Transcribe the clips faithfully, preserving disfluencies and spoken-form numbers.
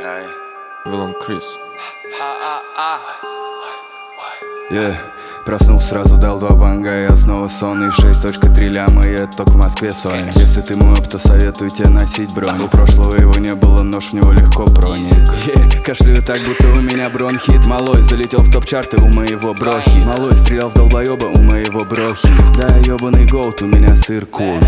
Вилон Крис. Yeah. Проснулся, сразу дал два банга, я снова сонный. Шесть точка три ляма, и это только в Москве Sony. Если ты мой оп, то советую тебе носить бронь. У прошлого его не было, нож в него легко проник. yeah. Кашляю так, будто у меня бронхит. Малой залетел в топ-чарты у моего брохи. Малой стрелял в долбоеба у моего брохи. Да, ебаный гоут, у меня сыр кул.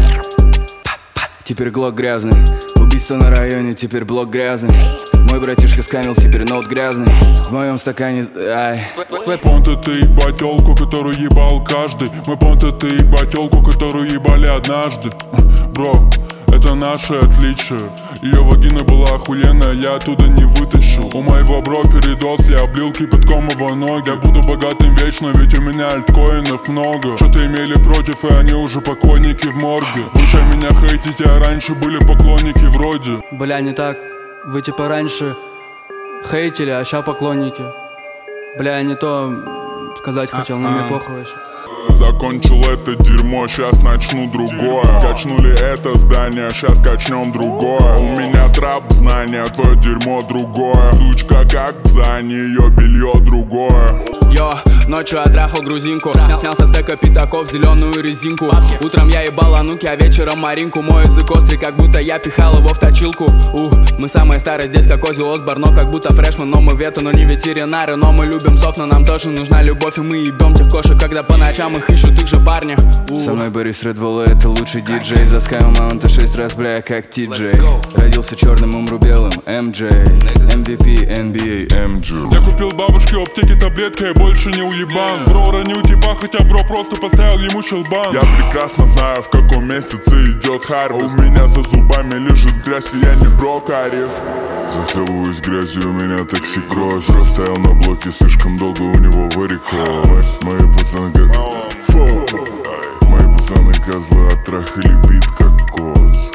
Теперь глок грязный. Убийство на районе, теперь блок грязный. Мой братишка скамил, теперь ноут грязный. В моем стакане, ай. Твой понт это ебать тёлку, которую ебал каждый. Мой понт это ебать тёлку, которую ебали однажды. Бро, это наше отличие. Ее вагина была охуенная, я оттуда не вытащил. У моего бро передоз, я облил кипятком его ноги. Я буду богатым вечно, ведь у меня альткоинов много. Что-то имели против, и они уже покойники в морге. Вы же меня хейтите, а раньше были поклонники вроде. Бля, не так. Вы типа раньше хейтили, а ща поклонники. Бля, я не то сказать хотел, но мне похуй вообще. Закончил это дерьмо, сейчас начну другое. Качнули это здание, сейчас качнем другое. У меня трап знания, твое дерьмо другое. Сучка как в зане, ее белье другое. Йо, ночью отрахал грузинку. Снял со стека пятаков зеленую резинку. Утром я ебал ануки, а вечером маринку. Мой язык острый, как будто я пихал его в точилку. Ух, мы самые старые здесь, как Оззи Осборн. Но как будто фрешман, но мы вету, но не ветеринары. Но мы любим сов, но нам тоже нужна любовь. И мы ебем тех кошек, когда по ночам их ищут их же парни. Ух. Со мной Борис Редволла, это лучший диджей. Заскавил маунта шесть раз, бля, как Ти-Джей. Родился черным, умру белым, эм джей. эм ви пи, эн би эй, эм джей. Я купил бабушке в аптеке таблетки, я больше не уебан. Бро ранил типа, хотя бро просто поставил ему щелбан. Я прекрасно знаю, в каком месяце идет харвест. У меня за зубами лежит грязь, и я не брокарис. Захлебываюсь грязью, у меня токсикроз. Простоял на блоке слишком долго, у него варикоз. Мои пацаны как... Фу. Мои пацаны козлы оттрахали бит как коз.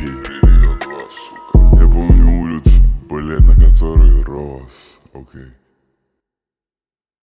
Я помню улицу, балет на которой рос. Окей.